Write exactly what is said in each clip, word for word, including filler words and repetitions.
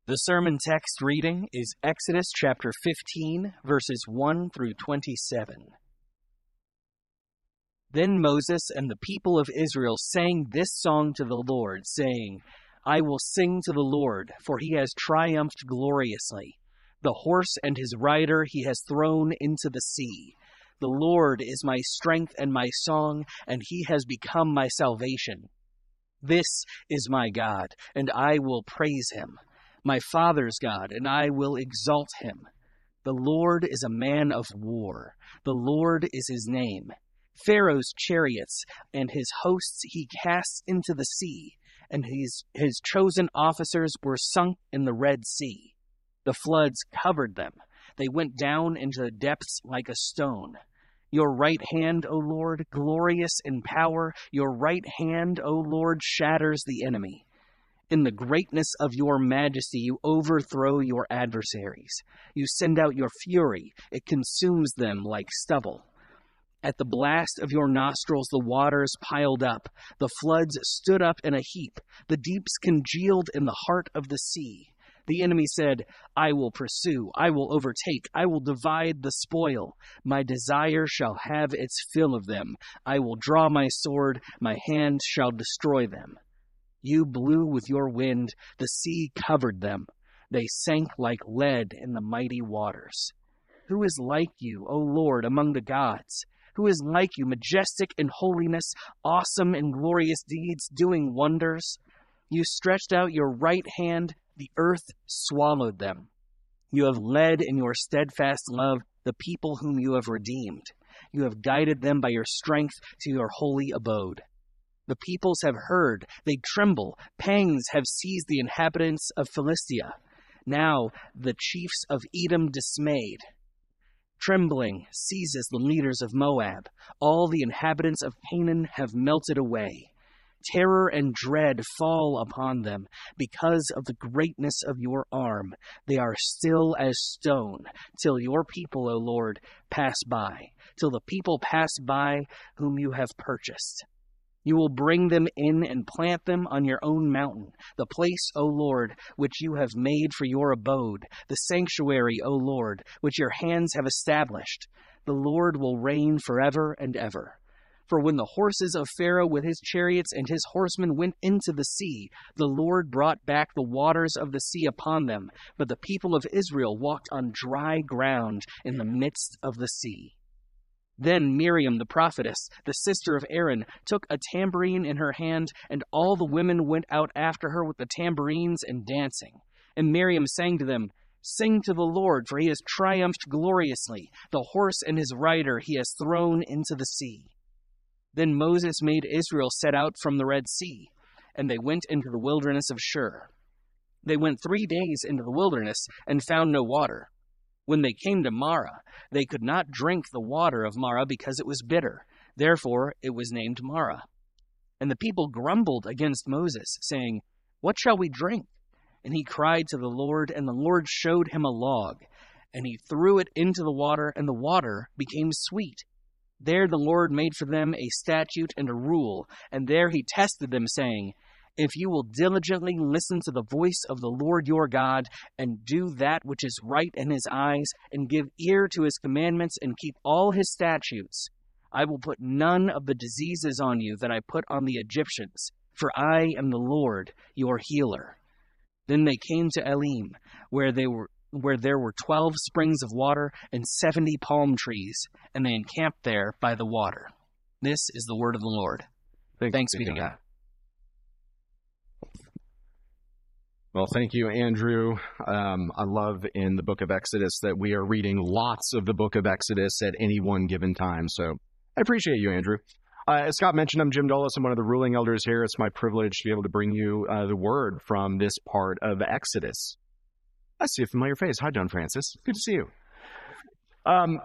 The sermon text reading is Exodus chapter fifteen, verses one through twenty-seven. Then Moses and the people of Israel sang this song to the Lord, saying, I will sing to the Lord, for he has triumphed gloriously. The horse and his rider he has thrown into the sea. The Lord is my strength and my song, and he has become my salvation. This is my God, and I will praise him. My father's God, and I will exalt him. The Lord is a man of war. The Lord is his name. Pharaoh's chariots and his hosts he casts into the sea, and his, his chosen officers were sunk in the Red Sea. The floods covered them. They went down into the depths like a stone. Your right hand, O Lord, glorious in power, your right hand, O Lord, shatters the enemy. In the greatness of your majesty, you overthrow your adversaries. You send out your fury. It consumes them like stubble. At the blast of your nostrils, the waters piled up. The floods stood up in a heap. The deeps congealed in the heart of the sea. The enemy said, I will pursue, I will overtake, I will divide the spoil. My desire shall have its fill of them. I will draw my sword, my hand shall destroy them. You blew with your wind, the sea covered them. They sank like lead in the mighty waters. Who is like you, O Lord, among the gods? Who is like you, majestic in holiness, awesome in glorious deeds, doing wonders? You stretched out your right hand, the earth swallowed them. You have led in your steadfast love the people whom you have redeemed. You have guided them by your strength to your holy abode. The peoples have heard, they tremble. Pangs have seized the inhabitants of Philistia. Now the chiefs of Edom dismayed. Trembling seizes the leaders of Moab. All the inhabitants of Canaan have melted away. Terror and dread fall upon them because of the greatness of your arm. They are still as stone, till your people, O Lord, pass by, till the people pass by whom you have purchased. You will bring them in and plant them on your own mountain, the place, O Lord, which you have made for your abode, the sanctuary, O Lord, which your hands have established. The Lord will reign forever and ever. For when the horses of Pharaoh with his chariots and his horsemen went into the sea, the Lord brought back the waters of the sea upon them, but the people of Israel walked on dry ground in the midst of the sea. Then Miriam the prophetess, the sister of Aaron, took a tambourine in her hand, and all the women went out after her with the tambourines and dancing. And Miriam sang to them, Sing to the Lord, for he has triumphed gloriously. The horse and his rider he has thrown into the sea. Then Moses made Israel set out from the Red Sea, and they went into the wilderness of Shur. They went three days into the wilderness and found no water. When they came to Marah, they could not drink the water of Marah because it was bitter. Therefore it was named Marah. And the people grumbled against Moses, saying, What shall we drink? And he cried to the Lord, and the Lord showed him a log. And he threw it into the water, and the water became sweet. There the Lord made for them a statute and a rule, and there he tested them, saying, If you will diligently listen to the voice of the Lord your God, and do that which is right in his eyes, and give ear to his commandments, and keep all his statutes, I will put none of the diseases on you that I put on the Egyptians, for I am the Lord your healer. Then they came to Elim, where they were where there were twelve springs of water and seventy palm trees, and they encamped there by the water. This is the word of the Lord. Thanks, Thanks be to God. Well, thank you, Andrew. Um, I love in the book of Exodus that we are reading lots of the book of Exodus at any one given time. So I appreciate you, Andrew. Uh, as Scott mentioned, I'm Jim Dulles. I'm one of the ruling elders here. It's my privilege to be able to bring you uh, the word from this part of Exodus. I see a familiar face. Hi, John Francis. Good to see you. Um,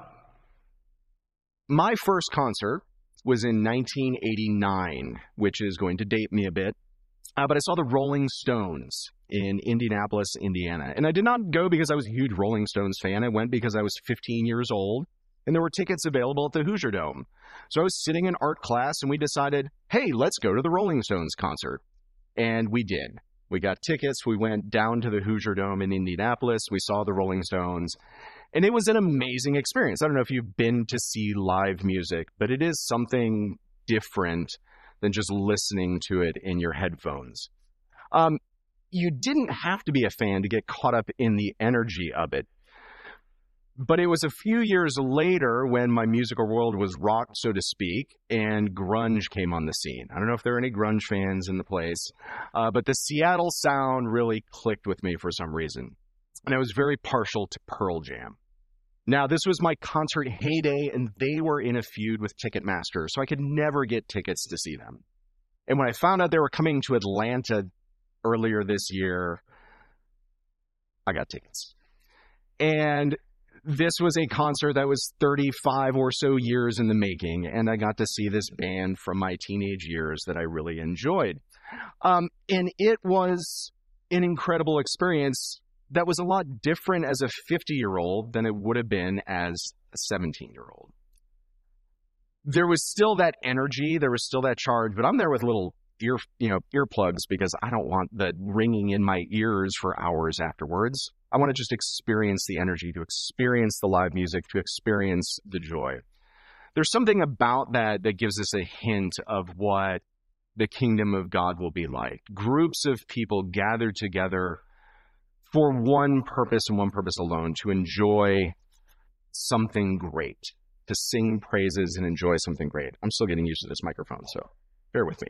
my first concert was in nineteen eighty-nine, which is going to date me a bit. Uh, but I saw the Rolling Stones in Indianapolis, Indiana. And I did not go because I was a huge Rolling Stones fan. I went because I was fifteen years old, and there were tickets available at the Hoosier Dome. So I was sitting in art class, and we decided, hey, let's go to the Rolling Stones concert. And we did. We got tickets. We went down to the Hoosier Dome in Indianapolis. We saw the Rolling Stones. And it was an amazing experience. I don't know if you've been to see live music, but it is something different than just listening to it in your headphones. Um, you didn't have to be a fan to get caught up in the energy of it. But it was a few years later when my musical world was rocked, so to speak, and grunge came on the scene. I don't know if there are any grunge fans in the place, uh, but the Seattle sound really clicked with me for some reason. And I was very partial to Pearl Jam. Now, this was my concert heyday, and they were in a feud with Ticketmaster, so I could never get tickets to see them. And when I found out they were coming to Atlanta earlier this year, I got tickets. And this was a concert that was thirty-five or so years in the making, and I got to see this band from my teenage years that I really enjoyed. Um, and it was an incredible experience that was a lot different as a fifty-year-old than it would have been as a seventeen-year-old. There was still that energy, there was still that charge, but I'm there with little ear, you know, earplugs because I don't want the ringing in my ears for hours afterwards. I want to just experience the energy, to experience the live music, to experience the joy. There's something about that that gives us a hint of what the kingdom of God will be like. Groups of people gathered together for one purpose and one purpose alone, to enjoy something great, to sing praises and enjoy something great. I'm still getting used to this microphone, so bear with me.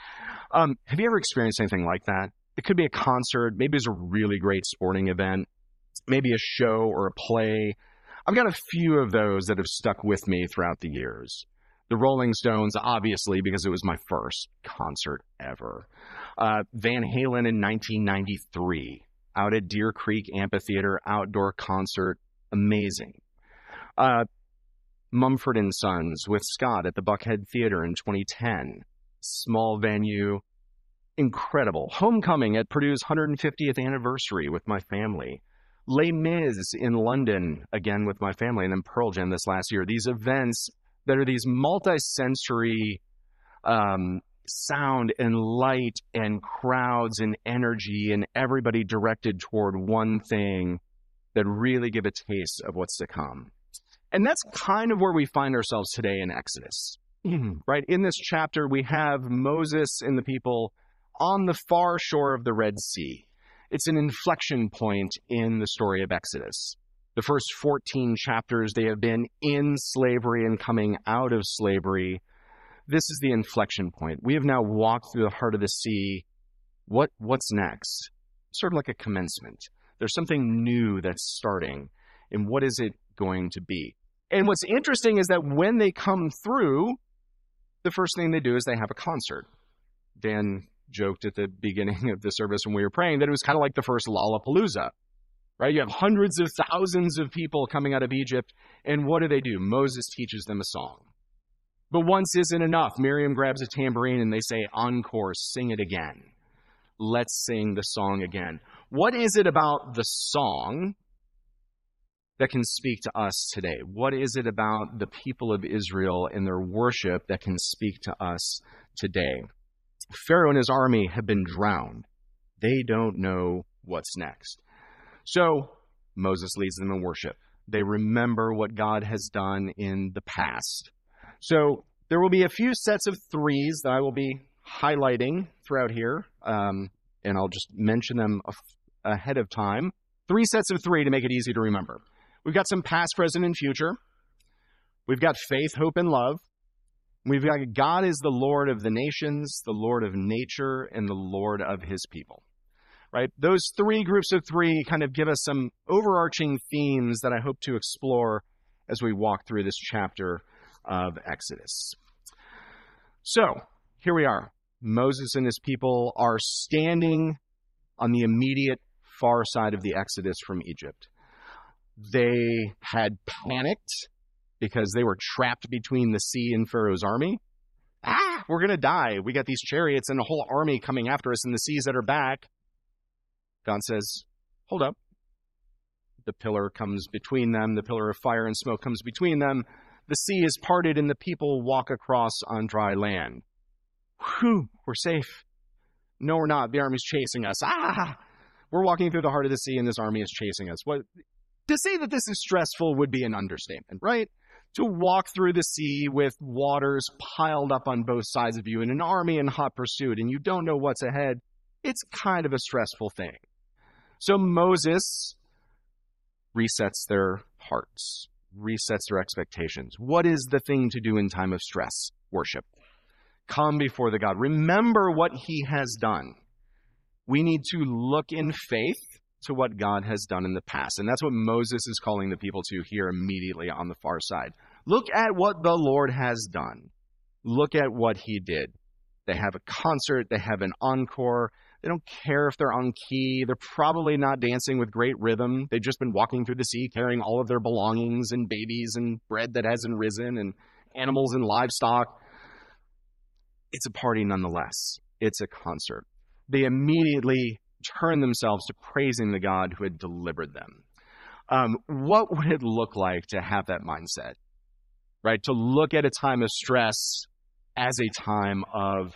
Um, have you ever experienced anything like that? It could be a concert, maybe it's a really great sporting event, maybe a show or a play. I've got a few of those that have stuck with me throughout the years. The Rolling Stones, obviously, because it was my first concert ever. Uh, Van Halen in nineteen ninety-three, out at Deer Creek Amphitheater, outdoor concert, amazing. Uh, Mumford and Sons with Scott at the Buckhead Theater in twenty ten, small venue, incredible. Homecoming at Purdue's one hundred fiftieth anniversary with my family. Les Mis in London, again with my family, and then Pearl Jam this last year. These events that are these multi-sensory um, sound and light and crowds and energy and everybody directed toward one thing that really give a taste of what's to come. And that's kind of where we find ourselves today in Exodus, right? In this chapter, we have Moses and the people on the far shore of the Red Sea. It's an inflection point in the story of Exodus. The first fourteen chapters, they have been in slavery and coming out of slavery. This is the inflection point. We have now walked through the heart of the sea. What, what's next? Sort of like a commencement. There's something new that's starting. And what is it going to be? And what's interesting is that when they come through, the first thing they do is they have a concert. Dan joked at the beginning of the service when we were praying that it was kind of like the first Lollapalooza, right? You have hundreds of thousands of people coming out of Egypt, and what do they do? Moses teaches them a song. But once isn't enough. Miriam grabs a tambourine and they say, encore, sing it again. Let's sing the song again. What is it about the song that can speak to us today? What is it about the people of Israel and their worship that can speak to us today? Pharaoh and his army have been drowned. They don't know what's next. So Moses leads them in worship. They remember what God has done in the past. So there will be a few sets of threes that I will be highlighting throughout here, um, and I'll just mention them ahead of time. Three sets of three to make it easy to remember. We've got some past, present, and future. We've got faith, hope, and love. We've got God is the Lord of the nations, the Lord of nature, and the Lord of his people. Right? Those three groups of three kind of give us some overarching themes that I hope to explore as we walk through this chapter of Exodus. So, here we are. Moses and his people are standing on the immediate far side of the Exodus from Egypt. They had panicked because they were trapped between the sea and Pharaoh's army. Ah, we're going to die. We got these chariots and a whole army coming after us in the seas that are back. God says, hold up. The pillar comes between them. The pillar of fire and smoke comes between them. The sea is parted and the people walk across on dry land. Whew, we're safe. No, we're not. The army's chasing us. Ah! We're walking through the heart of the sea and this army is chasing us. What? To say that this is stressful would be an understatement, right? To walk through the sea with waters piled up on both sides of you and an army in hot pursuit and you don't know what's ahead, it's kind of a stressful thing. So Moses resets their hearts, resets their expectations. What is the thing to do in time of stress? Worship. Come before the God. Remember what he has done. We need to look in faith to what God has done in the past. And that's what Moses is calling the people to here immediately on the far side. Look at what the Lord has done. Look at what he did. They have a concert. They have an encore. They don't care if they're on key. They're probably not dancing with great rhythm. They've just been walking through the sea carrying all of their belongings and babies and bread that hasn't risen and animals and livestock. It's a party nonetheless. It's a concert. They immediately turn themselves to praising the God who had delivered them. Um, what would it look like to have that mindset, right? To look at a time of stress as a time of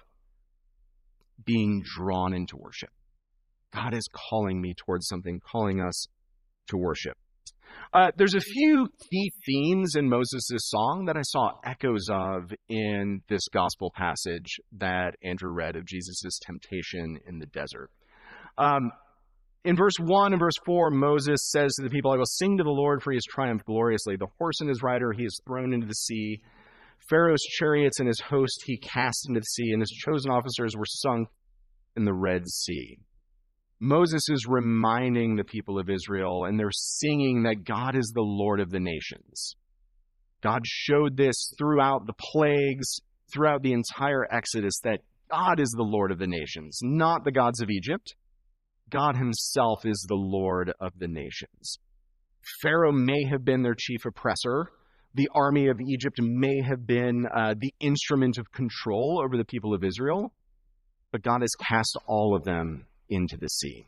being drawn into worship. God is calling me towards something, calling us to worship. Uh, there's a few key themes in Moses' song that I saw echoes of in this gospel passage that Andrew read of Jesus' temptation in the desert. Um, in verse one and verse four, Moses says to the people, I will sing to the Lord, for he has triumphed gloriously. The horse and his rider he has thrown into the sea. Pharaoh's chariots and his host he cast into the sea, and his chosen officers were sunk in the Red Sea. Moses is reminding the people of Israel, and they're singing that God is the Lord of the nations. God showed this throughout the plagues, throughout the entire Exodus, that God is the Lord of the nations, not the gods of Egypt. God himself is the Lord of the nations. Pharaoh may have been their chief oppressor. The army of Egypt may have been uh, the instrument of control over the people of Israel, but God has cast all of them into the sea.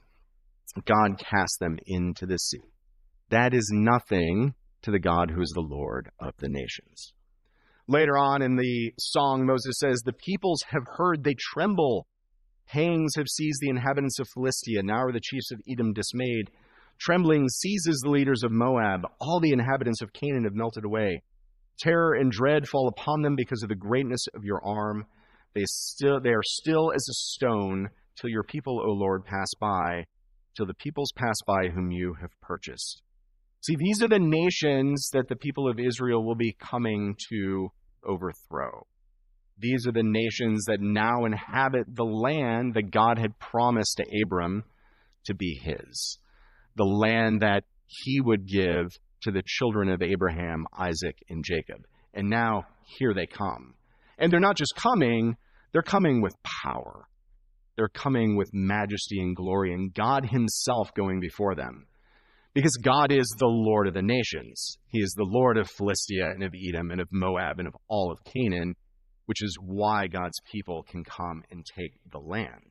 God cast them into the sea. That is nothing to the God who is the Lord of the nations. Later on in the song, Moses says, the peoples have heard, they tremble. Pangs have seized the inhabitants of Philistia. Now are the chiefs of Edom dismayed. Trembling seizes the leaders of Moab. All the inhabitants of Canaan have melted away. Terror and dread fall upon them because of the greatness of your arm. They still, they are still as a stone till your people, O Lord, pass by, till the peoples pass by whom you have purchased. See, these are the nations that the people of Israel will be coming to overthrow. These are the nations that now inhabit the land that God had promised to Abram to be his. The land that he would give to the children of Abraham, Isaac, and Jacob. And now here they come. And they're not just coming, they're coming with power. They're coming with majesty and glory, and God himself going before them. Because God is the Lord of the nations. He is the Lord of Philistia and of Edom and of Moab and of all of Canaan, which is why God's people can come and take the land.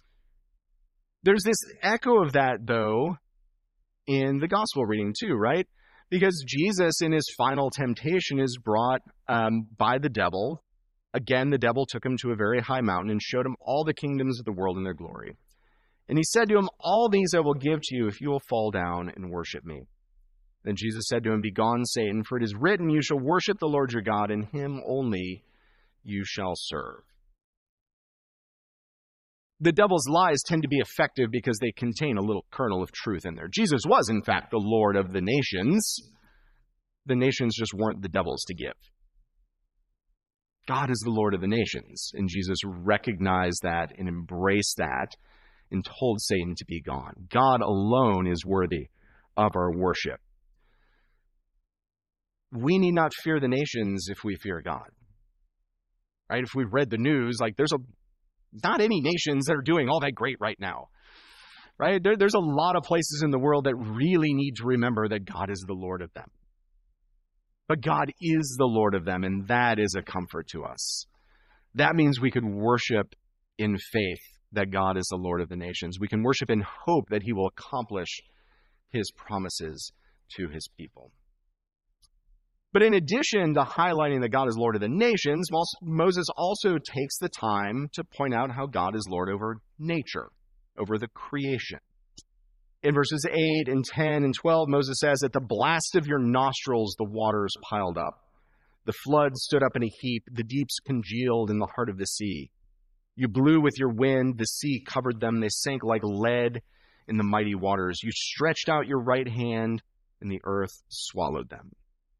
There's this echo of that, though, in the gospel reading too, right? Because Jesus, in his final temptation, is brought um, by the devil. Again, the devil took him to a very high mountain and showed him all the kingdoms of the world in their glory. And he said to him, all these I will give to you if you will fall down and worship me. Then Jesus said to him, begone, Satan, for it is written, you shall worship the Lord your God, and him only you shall serve. The devil's lies tend to be effective because they contain a little kernel of truth in there. Jesus was, in fact, the Lord of the nations. The nations just weren't the devil's to give. God is the Lord of the nations, and Jesus recognized that and embraced that and told Satan to be gone. God alone is worthy of our worship. We need not fear the nations if we fear God. Right? If we've read the news, like there's a not any nations that are doing all that great right now. Right? There, there's a lot of places in the world that really need to remember that God is the Lord of them. But God is the Lord of them, and that is a comfort to us. That means we could worship in faith that God is the Lord of the nations. We can worship in hope that he will accomplish his promises to his people. But in addition to highlighting that God is Lord of the nations, Moses also takes the time to point out how God is Lord over nature, over the creation. In verses eight and ten and twelve, Moses says, "At the blast of your nostrils, the waters piled up. The floods stood up in a heap. The deeps congealed in the heart of the sea. You blew with your wind. The sea covered them. They sank like lead in the mighty waters. You stretched out your right hand, and the earth swallowed them."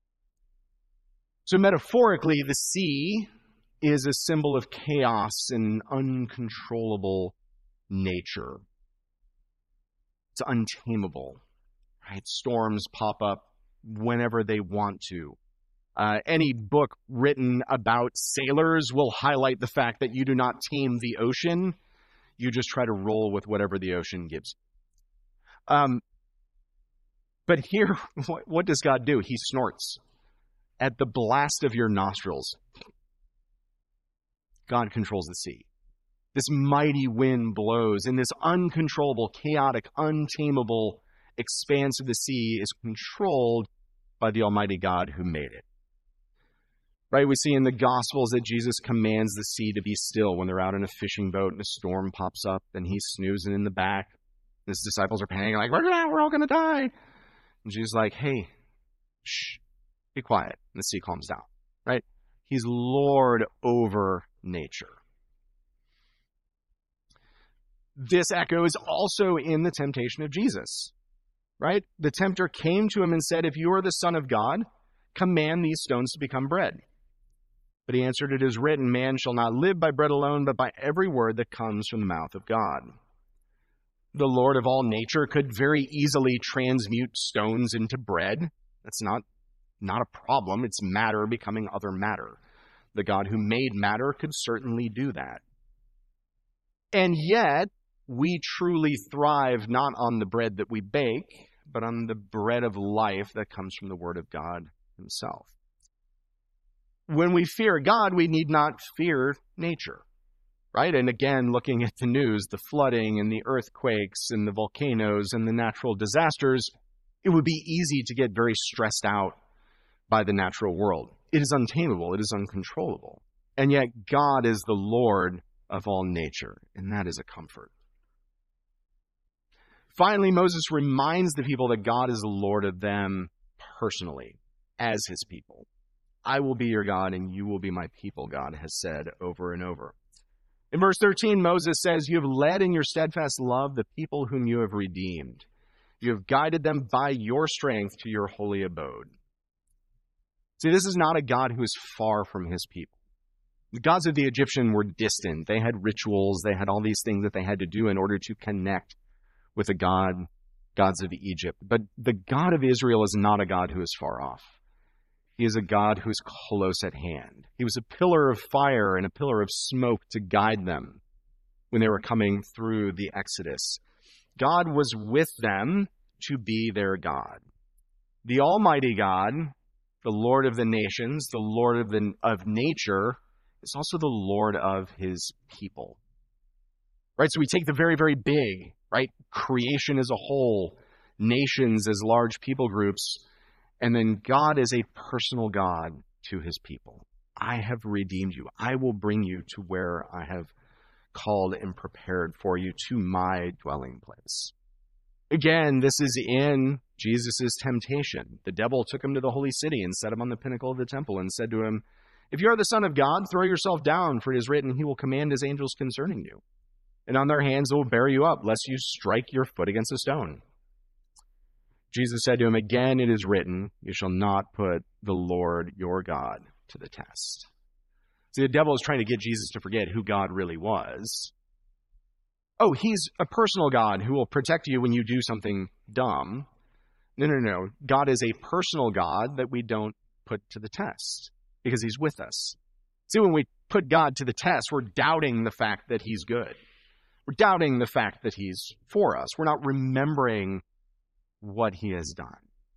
So metaphorically, the sea is a symbol of chaos and uncontrollable nature. It's untamable, right? Storms pop up whenever they want to. Uh, any book written about sailors will highlight the fact that you do not tame the ocean. You just try to roll with whatever the ocean gives. Um, but here, what, what does God do? He snorts. At the blast of your nostrils, God controls the sea. This mighty wind blows, and this uncontrollable, chaotic, untamable expanse of the sea is controlled by the Almighty God who made it. Right? We see in the Gospels that Jesus commands the sea to be still when they're out in a fishing boat and a storm pops up and he's snoozing in the back. His disciples are panicking like, we're, gonna, we're all going to die. And Jesus is like, hey, shh, be quiet. And the sea calms down. Right? He's Lord over nature. This echoes also in the temptation of Jesus. Right? The tempter came to him and said, if you are the Son of God, command these stones to become bread. But he answered, it is written, man shall not live by bread alone, but by every word that comes from the mouth of God. The Lord of all nature could very easily transmute stones into bread. That's not, not a problem. It's matter becoming other matter. The God who made matter could certainly do that. And yet, we truly thrive not on the bread that we bake, but on the bread of life that comes from the Word of God Himself. When we fear God, we need not fear nature, right? And again, looking at the news, the flooding and the earthquakes and the volcanoes and the natural disasters, it would be easy to get very stressed out by the natural world. It is untamable. It is uncontrollable. And yet God is the Lord of all nature, and that is a comfort. Finally, Moses reminds the people that God is the Lord of them personally, as His people. I will be your God, and you will be my people, God has said over and over. In verse thirteen, Moses says, you have led in your steadfast love the people whom you have redeemed. You have guided them by your strength to your holy abode. See, this is not a God who is far from His people. The gods of the Egyptian were distant. They had rituals. They had all these things that they had to do in order to connect with the God, gods of Egypt. But the God of Israel is not a God who is far off. He is a God who is close at hand. He was a pillar of fire and a pillar of smoke to guide them when they were coming through the Exodus. God was with them to be their God. The Almighty God, the Lord of the nations, the Lord of, the, of nature, is also the Lord of His people. Right? So we take the very, very big, right? Creation as a whole, nations as large people groups, and then God is a personal God to His people. I have redeemed you. I will bring you to where I have called and prepared for you, to my dwelling place. Again, this is in Jesus' temptation. The devil took him to the holy city and set him on the pinnacle of the temple and said to him, if you are the Son of God, throw yourself down, for it is written, He will command His angels concerning you. And on their hands they will bear you up, lest you strike your foot against a stone. Jesus said to him, again it is written, you shall not put the Lord your God to the test. See, the devil is trying to get Jesus to forget who God really was. Oh, He's a personal God who will protect you when you do something dumb. No, no, no. God is a personal God that we don't put to the test because He's with us. See, when we put God to the test, we're doubting the fact that He's good. We're doubting the fact that He's for us. We're not remembering what He has done.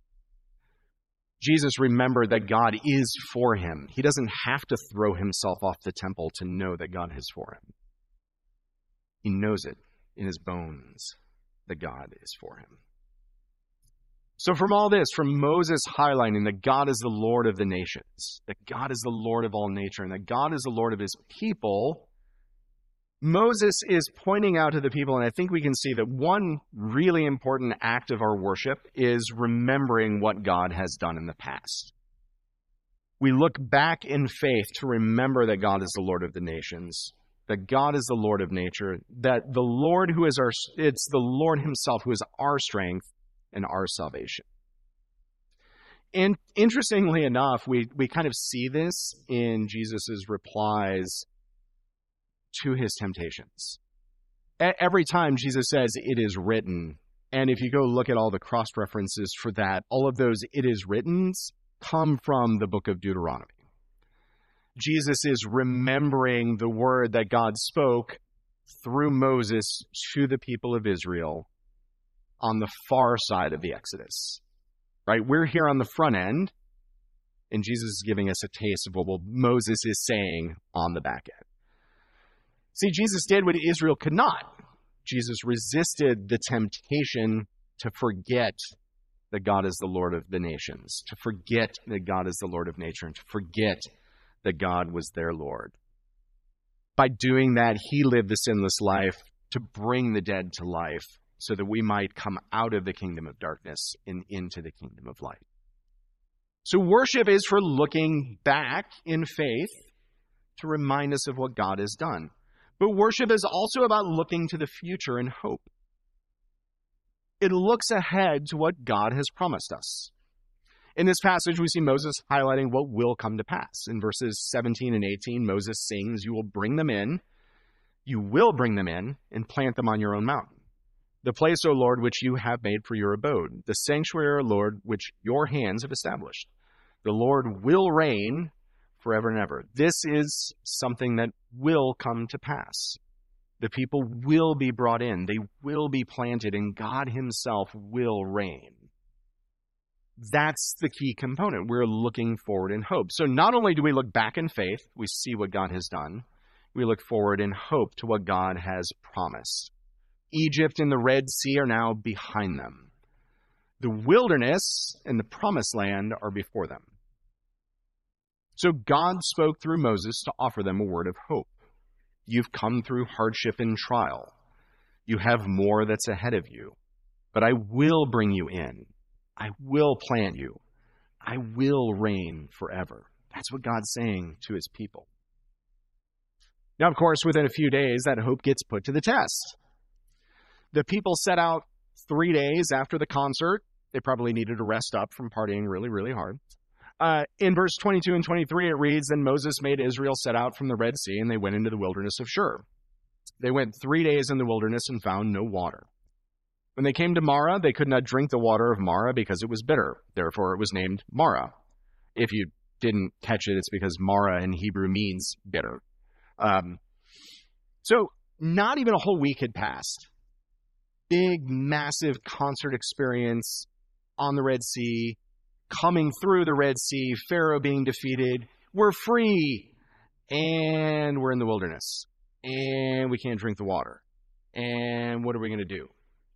Jesus remembered that God is for him. He doesn't have to throw himself off the temple to know that God is for him. He knows it in his bones that God is for him. So from all this, from Moses highlighting that God is the Lord of the nations, that God is the Lord of all nature, and that God is the Lord of his people, Moses is pointing out to the people, and I think we can see that one really important act of our worship is remembering what God has done in the past. We look back in faith to remember that God is the Lord of the nations, that God is the Lord of nature, that the Lord who is our, it's the Lord himself who is our strength and our salvation. And interestingly enough, we, we kind of see this in Jesus' replies to his temptations. Every time Jesus says, "It is written," and if you go look at all the cross-references for that, all of those "it is writtens" come from the book of Deuteronomy. Jesus is remembering the word that God spoke through Moses to the people of Israel on the far side of the Exodus. Right? We're here on the front end, and Jesus is giving us a taste of what Moses is saying on the back end. See, Jesus did what Israel could not. Jesus resisted the temptation to forget that God is the Lord of the nations, to forget that God is the Lord of nature, and to forget that God was their Lord. By doing that, he lived the sinless life to bring the dead to life so that we might come out of the kingdom of darkness and into the kingdom of light. So worship is for looking back in faith to remind us of what God has done. But worship is also about looking to the future in hope. It looks ahead to what God has promised us. In this passage, we see Moses highlighting what will come to pass. In verses seventeen and eighteen, Moses sings, "You will bring them in, you will bring them in, and plant them on your own mountain. The place, O Lord, which you have made for your abode, the sanctuary, O Lord, which your hands have established. The Lord will reign forever and ever." This is something that will come to pass. The people will be brought in. They will be planted, and God himself will reign. That's the key component. We're looking forward in hope. So not only do we look back in faith, we see what God has done, we look forward in hope to what God has promised. Egypt and the Red Sea are now behind them. The wilderness and the promised land are before them. So God spoke through Moses to offer them a word of hope. You've come through hardship and trial. You have more that's ahead of you. But I will bring you in. I will plant you. I will reign forever. That's what God's saying to his people. Now, of course, within a few days, that hope gets put to the test. The people set out three days after the concert. They probably needed to rest up from partying really, really hard. Uh, in verse twenty-two and twenty-three, it reads, "Then Moses made Israel set out from the Red Sea, and they went into the wilderness of Shur. They went three days in the wilderness and found no water. When they came to Marah, they could not drink the water of Marah because it was bitter. Therefore, it was named Marah." If you didn't catch it, it's because Marah in Hebrew means bitter. Um, so not even a whole week had passed. Big, massive concert experience on the Red Sea, coming through the Red Sea, Pharaoh being defeated. We're free, and we're in the wilderness, and we can't drink the water. And what are we going to do?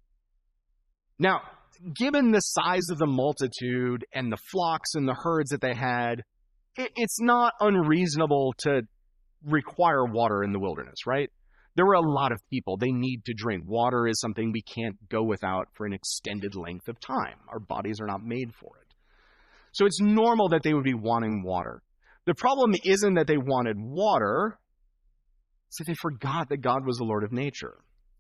Now, given the size of the multitude and the flocks and the herds that they had, it, it's not unreasonable to require water in the wilderness, right? There were a lot of people. They need to drink. Water is something we can't go without for an extended length of time. Our bodies are not made for it. So it's normal that they would be wanting water. The problem isn't that they wanted water, it's that they forgot that God was the Lord of nature.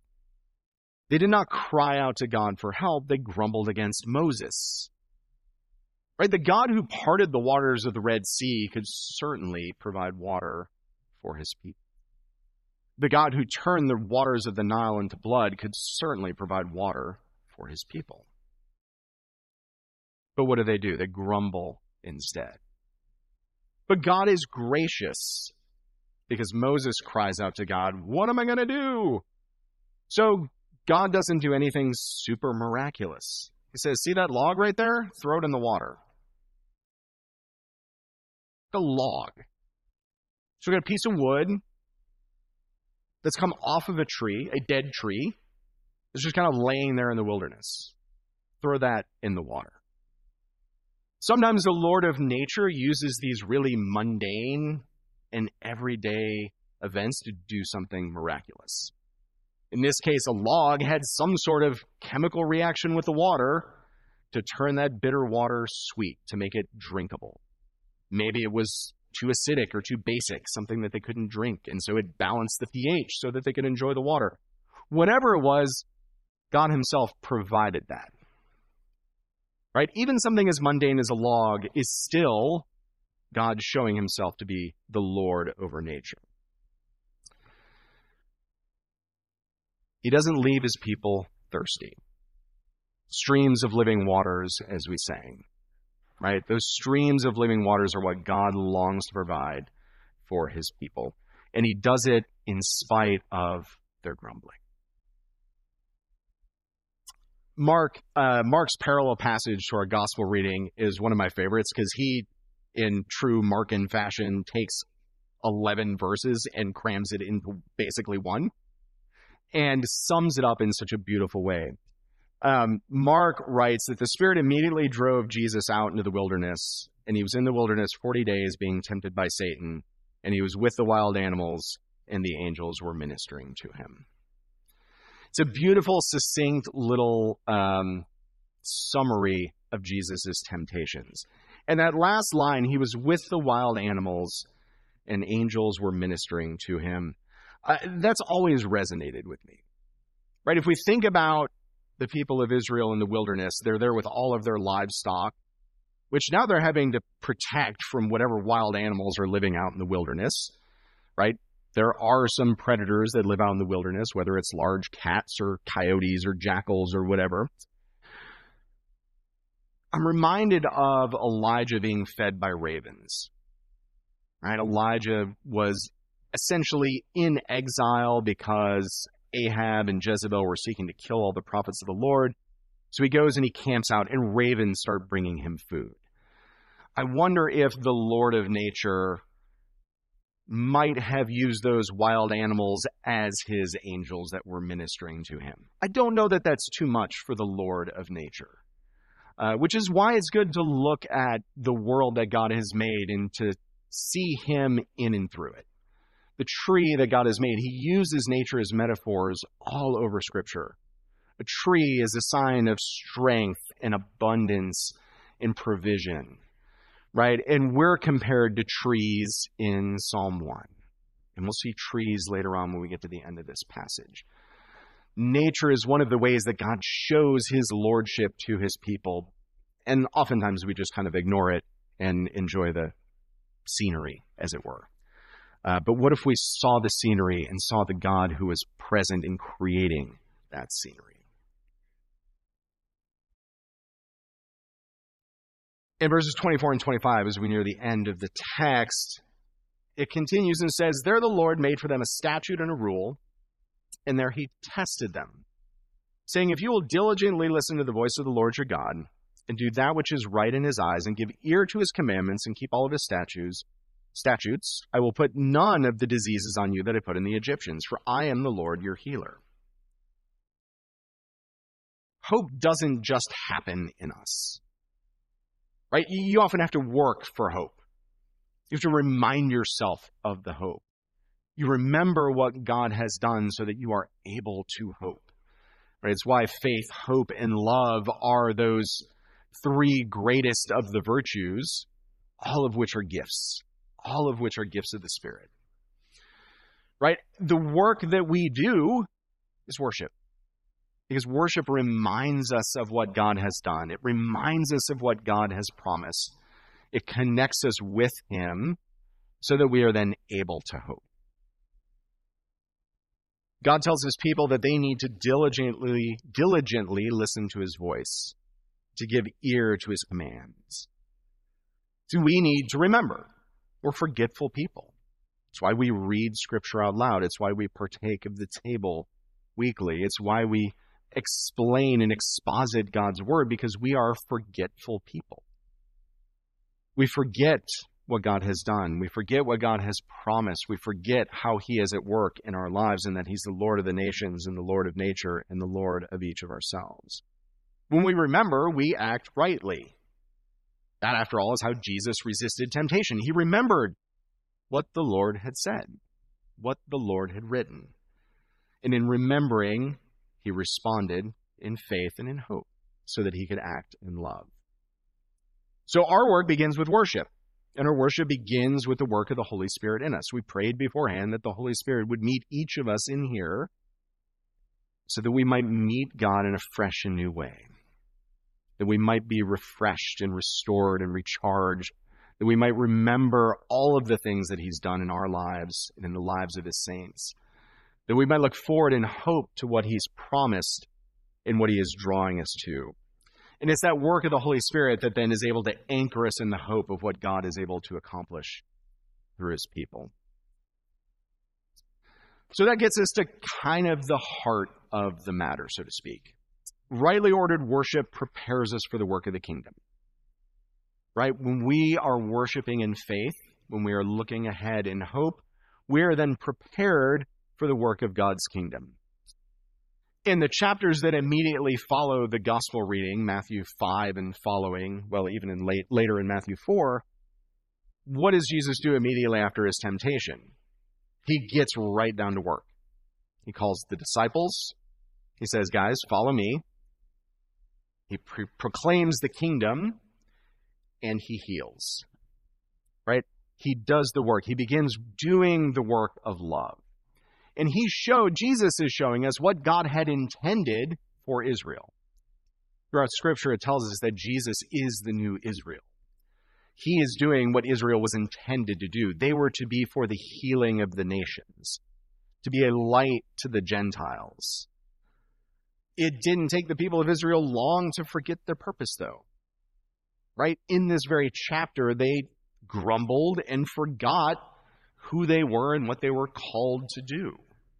They did not cry out to God for help. They grumbled against Moses. Right? The God who parted the waters of the Red Sea could certainly provide water for his people. The God who turned the waters of the Nile into blood could certainly provide water for his people. But what do they do? They grumble instead. But God is gracious because Moses cries out to God, "What am I going to do?" So God doesn't do anything super miraculous. He says, "See that log right there? Throw it in the water." A log. So we got a piece of wood that's come off of a tree, a dead tree. It's just kind of laying there in the wilderness. Throw that in the water. Sometimes the Lord of nature uses these really mundane and everyday events to do something miraculous. In this case, a log had some sort of chemical reaction with the water to turn that bitter water sweet, to make it drinkable. Maybe it was too acidic or too basic, something that they couldn't drink, and so it balanced the pH so that they could enjoy the water. Whatever it was, God himself provided that. Right? Even something as mundane as a log is still God showing himself to be the Lord over nature. He doesn't leave his people thirsty. Streams of living waters, as we sang. Right? Those streams of living waters are what God longs to provide for his people. And he does it in spite of their grumbling. Mark, uh, Mark's parallel passage to our gospel reading is one of my favorites because he, in true Markan fashion, takes eleven verses and crams it into basically one and sums it up in such a beautiful way. Um, Mark writes that the Spirit immediately drove Jesus out into the wilderness, and he was in the wilderness forty days being tempted by Satan, and he was with the wild animals, and the angels were ministering to him. It's a beautiful, succinct little um, summary of Jesus' temptations. And that last line, he was with the wild animals, and angels were ministering to him. Uh, that's always resonated with me. Right? If we think about the people of Israel in the wilderness, they're there with all of their livestock, which now they're having to protect from whatever wild animals are living out in the wilderness, right? There are some predators that live out in the wilderness, whether it's large cats or coyotes or jackals or whatever. I'm reminded of Elijah being fed by ravens, right? Elijah was essentially in exile because Ahab and Jezebel were seeking to kill all the prophets of the Lord. So he goes and he camps out, and ravens start bringing him food. I wonder if the Lord of nature might have used those wild animals as his angels that were ministering to him. I don't know that that's too much for the Lord of nature, uh, which is why it's good to look at the world that God has made and to see him in and through it. The tree that God has made, he uses nature as metaphors all over Scripture. A tree is a sign of strength and abundance and provision, right? And we're compared to trees in Psalm one. And we'll see trees later on when we get to the end of this passage. Nature is one of the ways that God shows his lordship to his people. And oftentimes we just kind of ignore it and enjoy the scenery, as it were. Uh, but what if we saw the scenery and saw the God who is present in creating that scenery? In verses twenty-four and twenty-five, as we near the end of the text, it continues and says, "There the Lord made for them a statute and a rule, and there he tested them, saying, if you will diligently listen to the voice of the Lord your God, and do that which is right in his eyes, and give ear to his commandments, and keep all of his statutes, statutes, I will put none of the diseases on you that I put in the Egyptians, for I am the Lord your healer." Hope doesn't just happen in us, right? You often have to work for hope. You have to remind yourself of the hope. You remember what God has done so that you are able to hope, right? It's why faith, hope, and love are those three greatest of the virtues, all of which are gifts. All of which are gifts of the Spirit, right? The work that we do is worship, because worship reminds us of what God has done. It reminds us of what God has promised. It connects us with him so that we are then able to hope. God tells his people that they need to diligently, diligently listen to his voice, to give ear to his commands. So we need to remember. We're forgetful people. It's why we read Scripture out loud. It's why we partake of the table weekly. It's why we explain and exposit God's word, because we are forgetful people. We forget what God has done. We forget what God has promised. We forget how he is at work in our lives, and that he's the Lord of the nations and the Lord of nature and the Lord of each of ourselves. When we remember, we act rightly. That, after all, is how Jesus resisted temptation. He remembered what the Lord had said, what the Lord had written. And in remembering, he responded in faith and in hope so that he could act in love. So our work begins with worship, and our worship begins with the work of the Holy Spirit in us. We prayed beforehand that the Holy Spirit would meet each of us in here so that we might meet God in a fresh and new way, that we might be refreshed and restored and recharged, that we might remember all of the things that he's done in our lives and in the lives of his saints, that we might look forward in hope to what he's promised and what he is drawing us to. And it's that work of the Holy Spirit that then is able to anchor us in the hope of what God is able to accomplish through his people. So that gets us to kind of the heart of the matter, so to speak. Rightly ordered worship prepares us for the work of the kingdom. Right? When we are worshiping in faith, when we are looking ahead in hope, we are then prepared for the work of God's kingdom. In the chapters that immediately follow the gospel reading, Matthew five and following, well, even in late, later in Matthew four, what does Jesus do immediately after his temptation? He gets right down to work. He calls the disciples. He says, guys, follow me. He pre- proclaims the kingdom, and he heals. Right? He does the work. He begins doing the work of love. And he showed, Jesus is showing us what God had intended for Israel. Throughout Scripture, it tells us that Jesus is the new Israel. He is doing what Israel was intended to do. They were to be for the healing of the nations, to be a light to the Gentiles. It didn't take the people of Israel long to forget their purpose, though. Right? In this very chapter, they grumbled and forgot who they were and what they were called to do.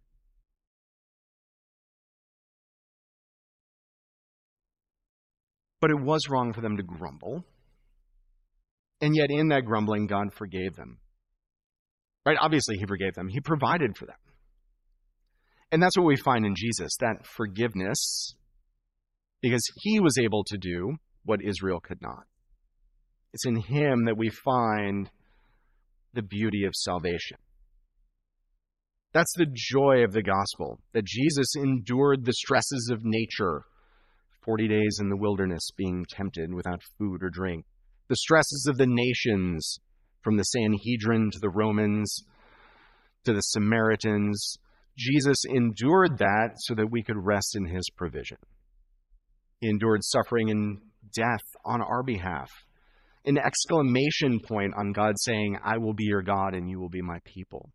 But it was wrong for them to grumble. And yet in that grumbling, God forgave them. Right? Obviously, he forgave them. He provided for them. And that's what we find in Jesus, that forgiveness, because he was able to do what Israel could not. It's in him that we find the beauty of salvation. That's the joy of the gospel, that Jesus endured the stresses of nature, forty days in the wilderness being tempted without food or drink, the stresses of the nations, from the Sanhedrin to the Romans to the Samaritans. Jesus endured that so that we could rest in his provision. He endured suffering and death on our behalf. An exclamation point on God saying, I will be your God and you will be my people.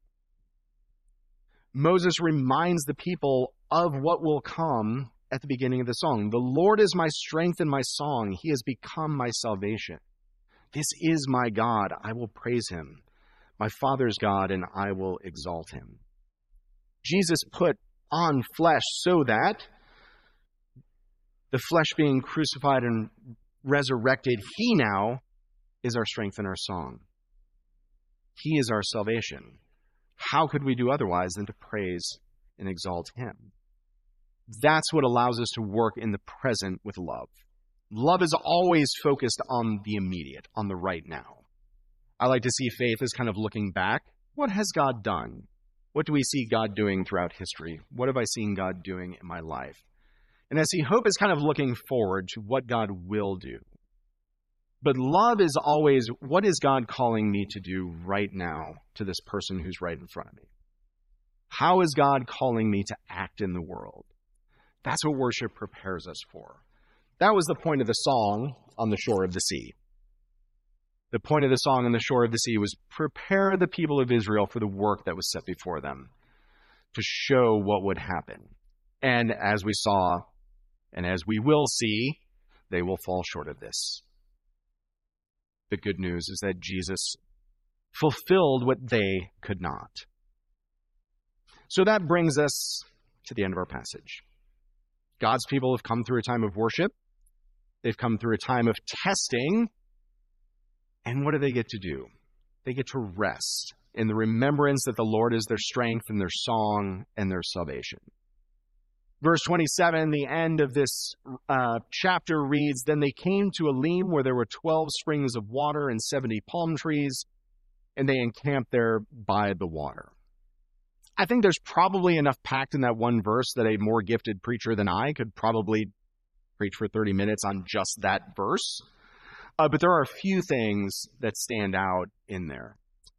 Moses reminds the people of what will come at the beginning of the song. The Lord is my strength and my song. He has become my salvation. This is my God. I will praise him. My Father's God, and I will exalt him. Jesus put on flesh so that the flesh being crucified and resurrected, he now is our strength and our song. He is our salvation. How could we do otherwise than to praise and exalt him? That's what allows us to work in the present with love. Love is always focused on the immediate, on the right now. I like to see faith as kind of looking back. What has God done? What do we see God doing throughout history? What have I seen God doing in my life? And I see hope is kind of looking forward to what God will do. But love is always, what is God calling me to do right now to this person who's right in front of me? How is God calling me to act in the world? That's what worship prepares us for. That was the point of the song on the shore of the sea. The point of the song on the shore of the sea was prepare the people of Israel for the work that was set before them, to show what would happen. And as we saw, and as we will see, they will fall short of this. The good news is that Jesus fulfilled what they could not. So that brings us to the end of our passage. God's people have come through a time of worship. They've come through a time of testing. And what do they get to do? They get to rest in the remembrance that the Lord is their strength and their song and their salvation. Verse twenty-seven, the end of this uh, chapter reads, Then they came to Elim, where there were twelve springs of water and seventy palm trees, and they encamped there by the water. I think there's probably enough packed in that one verse that a more gifted preacher than I could probably preach for thirty minutes on just that verse. Uh, but there are a few things that stand out in there.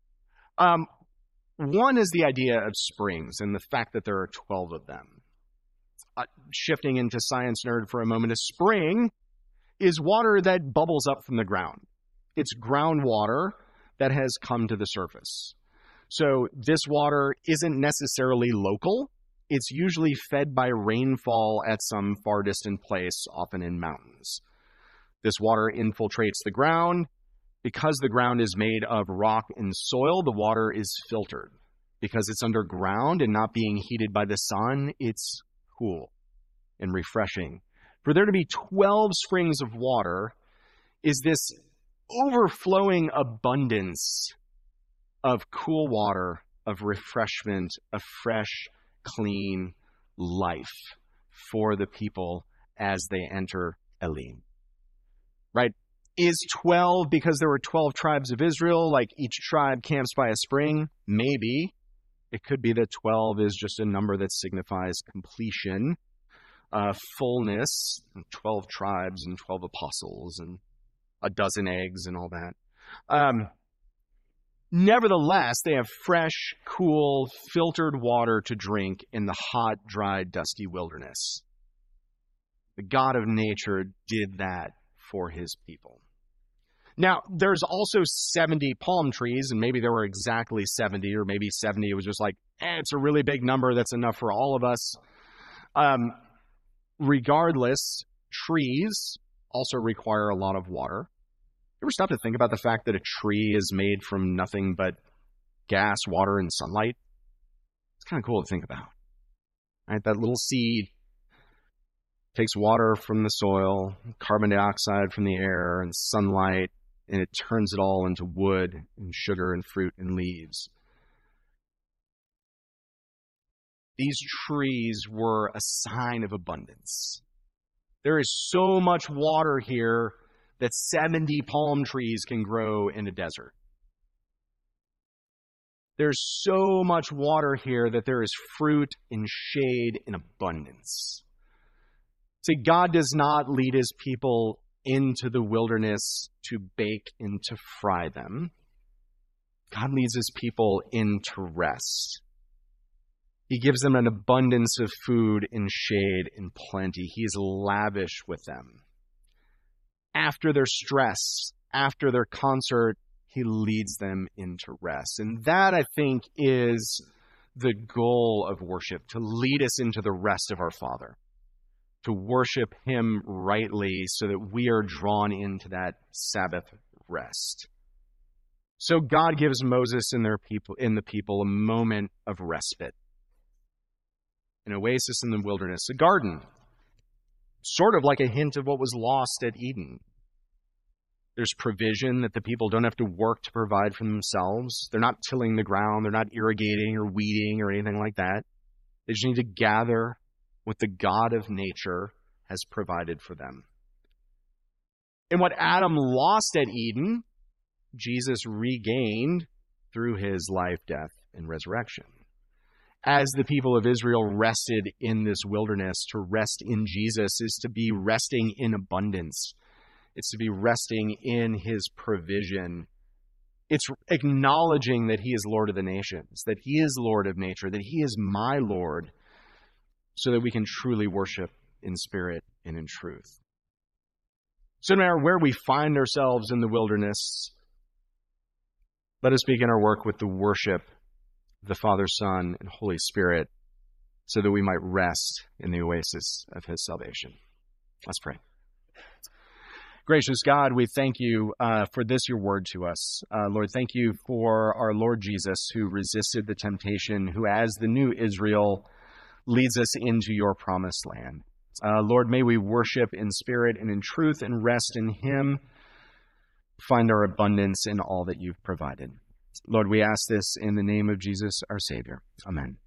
Um, one is the idea of springs and the fact that there are twelve of them. Uh, shifting into science nerd for a moment, a spring is water that bubbles up from the ground. It's groundwater that has come to the surface. So this water isn't necessarily local. It's usually fed by rainfall at some far distant place, often in mountains. This water infiltrates the ground. Because the ground is made of rock and soil, the water is filtered. Because it's underground and not being heated by the sun, it's cool and refreshing. For there to be twelve springs of water is this overflowing abundance of cool water, of refreshment, of fresh, clean life for the people as they enter Elim. Right? Is twelve because there were twelve tribes of Israel, like each tribe camps by a spring? Maybe. It could be that twelve is just a number that signifies completion, uh, fullness, twelve tribes and twelve apostles and a dozen eggs and all that. Um, nevertheless, they have fresh, cool, filtered water to drink in the hot, dry, dusty wilderness. The God of nature did that for his people. Now, there's also seventy palm trees, and maybe there were exactly seventy, or maybe seventy was just like, eh, it's a really big number that's enough for all of us. Um, regardless, trees also require a lot of water. You ever stop to think about the fact that a tree is made from nothing but gas, water, and sunlight? It's kind of cool to think about. Right? That little seed takes water from the soil, carbon dioxide from the air, and sunlight, and it turns it all into wood and sugar and fruit and leaves. These trees were a sign of abundance. There is so much water here that seventy palm trees can grow in a desert. There's so much water here that there is fruit and shade in abundance. See, God does not lead his people into the wilderness to bake and to fry them. God leads his people into rest. He gives them an abundance of food and shade and plenty. He is lavish with them. After their stress, after their concert, he leads them into rest. And that, I think, is the goal of worship, to lead us into the rest of our Father, to worship him rightly so that we are drawn into that Sabbath rest. So God gives Moses and their people, in the people a moment of respite, an oasis in the wilderness, a garden, sort of like a hint of what was lost at Eden. There's provision that the people don't have to work to provide for themselves. They're not tilling the ground. They're not irrigating or weeding or anything like that. They just need to gather what the God of nature has provided for them. And what Adam lost at Eden, Jesus regained through his life, death, and resurrection. As the people of Israel rested in this wilderness, to rest in Jesus is to be resting in abundance. It's to be resting in his provision. It's acknowledging that he is Lord of the nations, that he is Lord of nature, that he is my Lord, so that we can truly worship in spirit and in truth. So no matter where we find ourselves in the wilderness, let us begin our work with the worship of the Father, Son, and Holy Spirit, so that we might rest in the oasis of his salvation. Let's pray. Gracious God, we thank you uh, for this, your word to us. Uh, Lord, thank you for our Lord Jesus, who resisted the temptation, who as the new Israel leads us into your promised land. Uh, Lord, may we worship in spirit and in truth and rest in him, find our abundance in all that you've provided. Lord, we ask this in the name of Jesus, our Savior. Amen.